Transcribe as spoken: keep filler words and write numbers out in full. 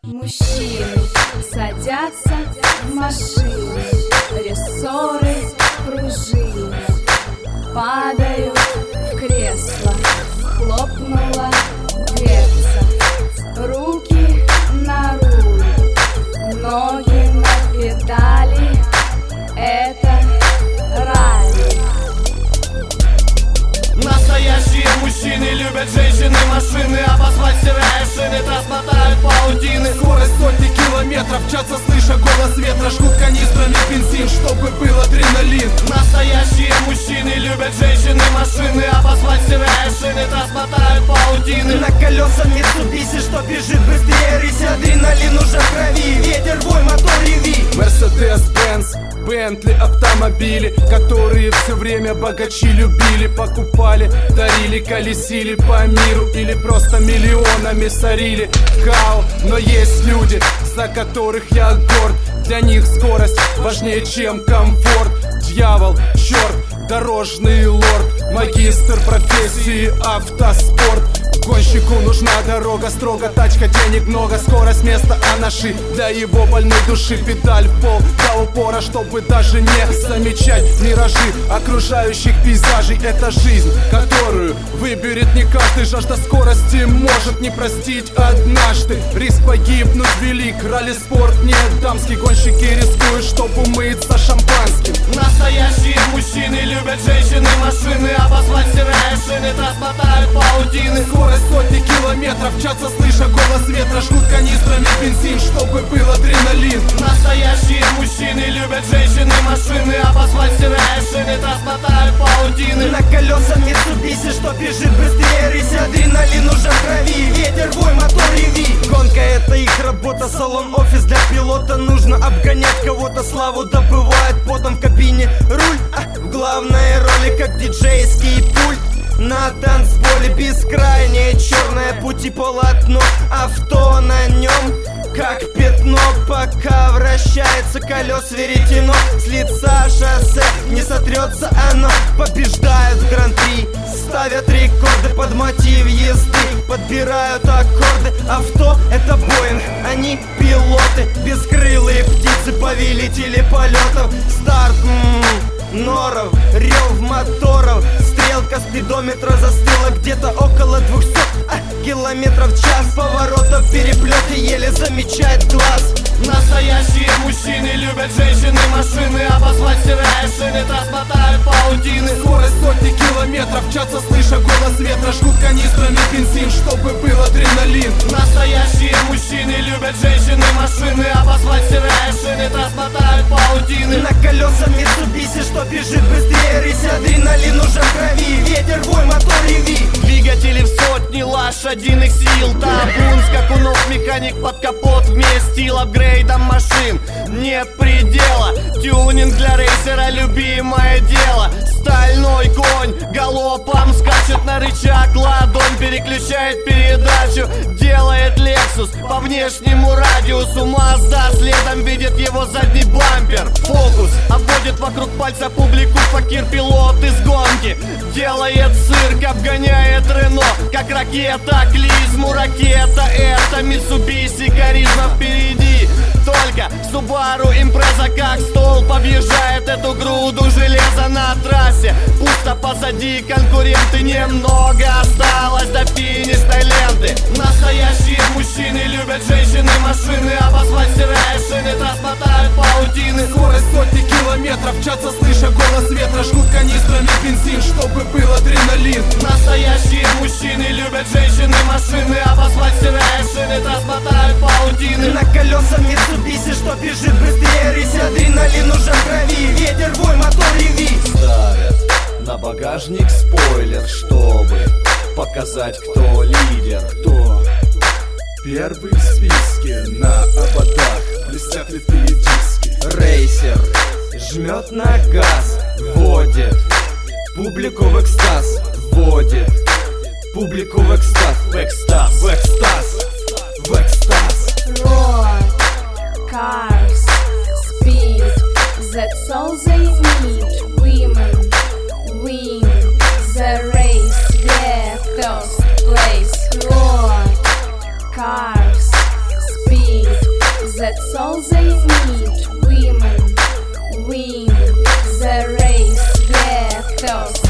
Мужчины садятся в машины, рессоры, пружины, падают в кресло, хлопнула дверца, руки на руль, ноги на педали, это ралли. Настоящие мужчины любят женщины, машины, обозвать стирая шины, транспортают паутины. Скорость сотни километров в час, слыша голос ветра, жгут канистрами бензин, чтобы был адреналин. Настоящие мужчины любят женщины, машины, обозвать стирая шины, транспортают паутины. На колесах Mitsubishi, что бежит быстрее рыси, адреналин уже в крови, ветер, вой, мотор, реви. Мерседес-Бенц, Бентли, автомобили, которые все время богачи любили, покупали, дарили, колесили по миру или просто миллионами сорили. Кау, но есть люди, за которых я горд. Для них скорость важнее, чем комфорт. Дьявол, черт, дорожный лорд, магистр профессии автоспорт. Гонщику нужна дорога строго, тачка, денег много, скорость место анаши для его больной души. Педаль в пол до упора, чтобы даже не замечать миражи окружающих пейзажей. Это жизнь, которую выберет не каждый. Жажда скорости может не простить однажды. Риск погибнуть велик, ралли-спорт не дамский. Гонщики рискуют, чтобы умыться шампанским. Настоящие мужчины любят женщины, машины, обозвать стирая шины, транспортают паутины. Скорость сотни километров в час, слыша голос ветра, жгут канистрами бензин, чтобы был адреналин. Настоящие мужчины любят женщины, машины, обозвать стирая шины, транспортают паутины. На колесах Mitsubishi, что бежит быстрее рыси, адреналин уже в крови, ветер, вой, мотор, реви. Гонка — это их работа, салон, офис для пилота. Нужно обгонять кого-то, славу добывает потом в кабине руль, а в главной роли как диджейский пульт. На танцполе бескрайнее черное пути полотно, авто на нем как пятно, пока вращается колес веретено. С лица шоссе не сотрется оно, побеждают в гран-при, ставят рекорды под мотив езды, подбирают аккорды. Авто — это Боинг, они пилоты, бескрылые птицы, повелители полетов. Старт, м-м, норов, рев моторов, стрелка спидометра застыла где-то около двухсот а, километров в час. Поворотов переплеты еле замечает глаз. Настоящие мужчины любят женщины, машины, обозвать стирая шины, транспортают паутины. Скорость сотни километров в час, слыша голос ветра, жгут канистрами бензин, чтобы был адреналин. Настоящие мужчины любят женщины, машины, обозвать стирая шины, транспортают паутины. На колесах Mitsubishi, что бежит быстрее рыси, адреналин уже в крови, ветер, вой, мотор, реви. Двигатели в сотни лошадиных сил, табун скакунов, механик под капот вместил. Апгрейдом машин нет предела, тюнинг для рейсера любимое дело. Стальной конь галопом скачет на рычаг, ладонь переключает передачу, делает Lexus по внешнему радиусу. Mazda следом видит его задний бампер. Фокус обводит вокруг пальца публику, факир пилот из гонки делает цирк, обгоняет Рено как ракета, клизму ракета. Это Mitsubishi, харизма впереди. Только Subaru Impreza как столб объезжает эту груду железа на трассе. Пусто позади, конкуренты немного, осталось до финишной ленты. Настоящие мужчины любят женщины, машины, обозвать стирая шины, транспортают паутины. Скорость сотни километров в час, слыша голос ветра, жгут канистрами бензин, чтобы был адреналин. Настоящие мужчины любят женщины, машины, обозвать стирая шины, транспортают паутины. На колесах Mitsubishi, что бежит быстрее рыси, адреналин уже в крови, ветер, вой, мотор, реви. Ставят на багажник спойлер, чтобы показать, кто лидер. Кто первый в списке, на ободах блестят литые диски. Рейсер жмет на газ, вводит публику в экстаз, вводит публику в экстаз, в экстаз, в экстаз, в экстаз. Roar, cars, speed, that's all they need. Women win the race, yeah, first place. Roar, cars, speed. that's all they need. Women win the race, yeah, thirst.